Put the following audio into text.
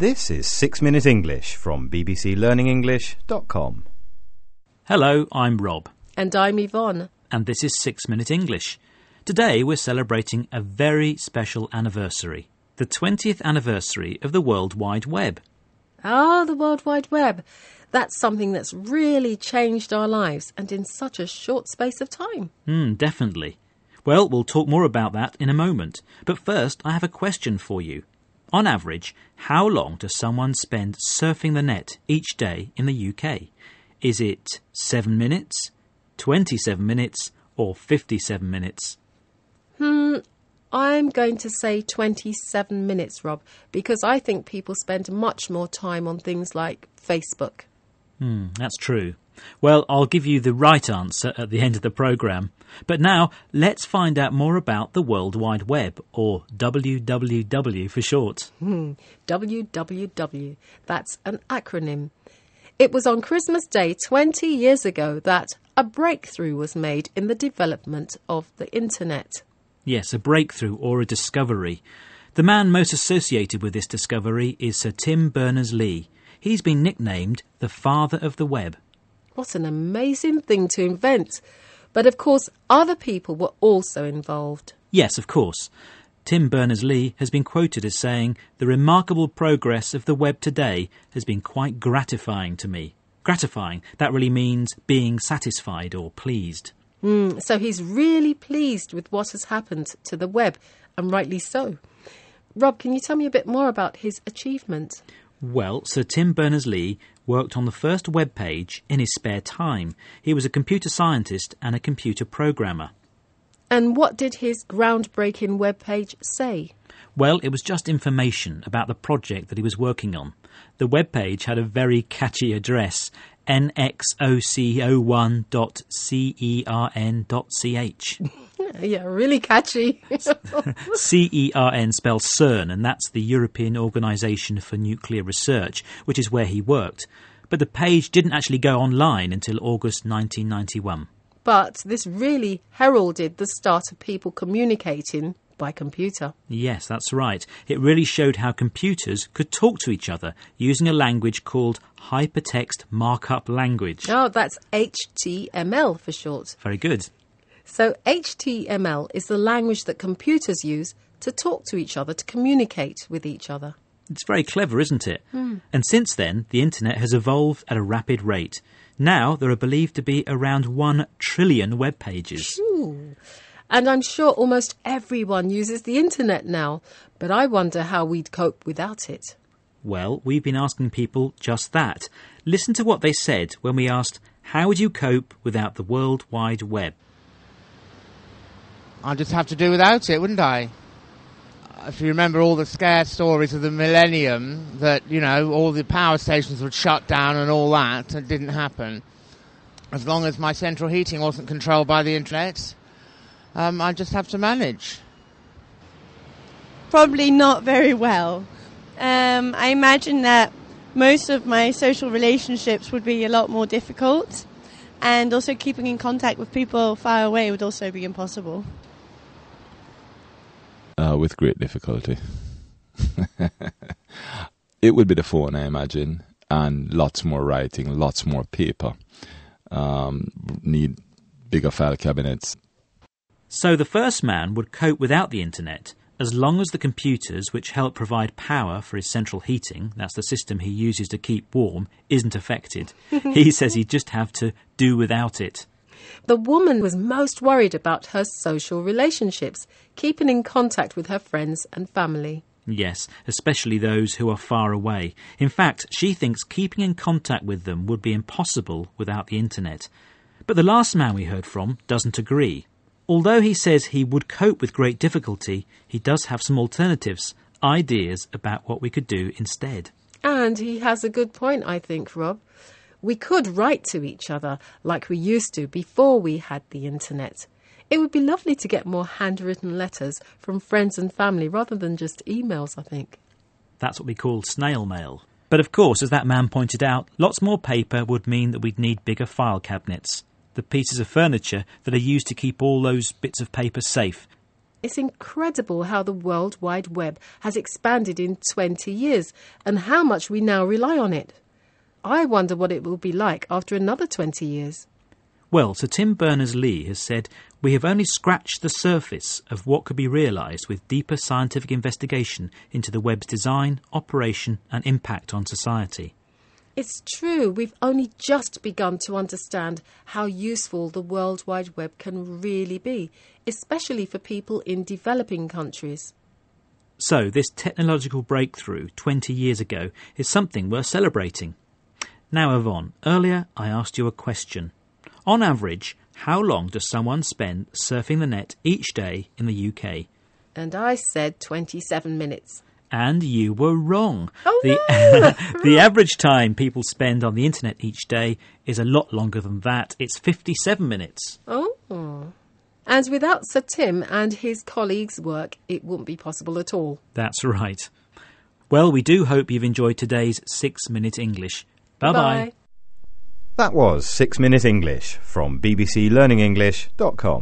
This is 6 Minute English from bbclearningenglish.com. Hello, I'm Rob. And I'm Yvonne. And this is 6 Minute English. Today we're celebrating a very special anniversary. The 20th anniversary of the World Wide Web. Ah, the World Wide Web. That's something that's really changed our lives and in such a short space of time. Definitely. Well, we'll talk more about that in a moment. But first, I have a question for you. On average, how long does someone spend surfing the net each day in the UK? Is it 7 minutes, 27 minutes, or 57 minutes? I'm going to say 27 minutes, Rob, because I think people spend much more time on things like Facebook. That's true. Well, I'll give you the right answer at the end of the programme. But now, let's find out more about the World Wide Web, or WWW for short. WWW. That's an acronym. It was on Christmas Day 20 years ago that a breakthrough was made in the development of the Internet. Yes, a breakthrough or a discovery. The man most associated with this discovery is Sir Tim Berners-Lee. He's been nicknamed the father of the web. What an amazing thing to invent. But of course, other people were also involved. Yes, of course. Tim Berners-Lee has been quoted as saying, "The remarkable progress of the web today has been quite gratifying to me." Gratifying, that really means being satisfied or pleased. So he's really pleased with what has happened to the web, and rightly so. Rob, can you tell me a bit more about his achievement? Well, Sir Tim Berners-Lee worked on the first web page in his spare time. He was a computer scientist and a computer programmer. And what did his groundbreaking web page say? Well, it was just information about the project that he was working on. The web page had a very catchy address, nxoco1.cern.ch. Yeah, really catchy. CERN spells CERN, and that's the European Organisation for Nuclear Research, which is where he worked. But the page didn't actually go online until August 1991. But this really heralded the start of people communicating by computer. Yes, that's right. It really showed how computers could talk to each other using a language called Hypertext Markup Language. Oh, that's HTML for short. Very good. So HTML is the language that computers use to talk to each other, to communicate with each other. It's very clever, isn't it? And since then, the internet has evolved at a rapid rate. Now there are believed to be around 1 trillion web pages. Ooh. And I'm sure almost everyone uses the internet now, but I wonder how we'd cope without it. Well, we've been asking people just that. Listen to what they said when we asked, how would you cope without the World Wide Web? I'd just have to do without it, wouldn't I? If you remember all the scare stories of the millennium, that, you know, all the power stations would shut down and all that, it didn't happen. As long as my central heating wasn't controlled by the internet, I'd just have to manage. Probably not very well. I imagine that most of my social relationships would be a lot more difficult, and also keeping in contact with people far away would also be impossible. With great difficulty. It would be the phone, I imagine, and lots more writing, lots more paper. Need bigger file cabinets. So the first man would cope without the internet as long as the computers which help provide power for his central heating, that's the system he uses to keep warm, isn't affected. He says he'd just have to do without it. The woman was most worried about her social relationships, keeping in contact with her friends and family. Yes, especially those who are far away. In fact, she thinks keeping in contact with them would be impossible without the internet. But the last man we heard from doesn't agree. Although he says he would cope with great difficulty, he does have some alternatives, ideas about what we could do instead. And he has a good point, I think, Rob. We could write to each other like we used to before we had the internet. It would be lovely to get more handwritten letters from friends and family rather than just emails, I think. That's what we call snail mail. But of course, as that man pointed out, lots more paper would mean that we'd need bigger file cabinets, the pieces of furniture that are used to keep all those bits of paper safe. It's incredible how the World Wide Web has expanded in 20 years and how much we now rely on it. I wonder what it will be like after another 20 years. Well, Sir Tim Berners-Lee has said we have only scratched the surface of what could be realised with deeper scientific investigation into the web's design, operation and impact on society. It's true, we've only just begun to understand how useful the World Wide Web can really be, especially for people in developing countries. So this technological breakthrough 20 years ago is something worth celebrating. Now, Yvonne, earlier I asked you a question. On average, how long does someone spend surfing the net each day in the UK? And I said 27 minutes. And you were wrong. Oh, The average time people spend on the internet each day is a lot longer than that. It's 57 minutes. Oh. And without Sir Tim and his colleagues' work, it wouldn't be possible at all. That's right. Well, we do hope you've enjoyed today's 6 Minute English. Bye-bye. That was 6 Minute English from bbclearningenglish.com.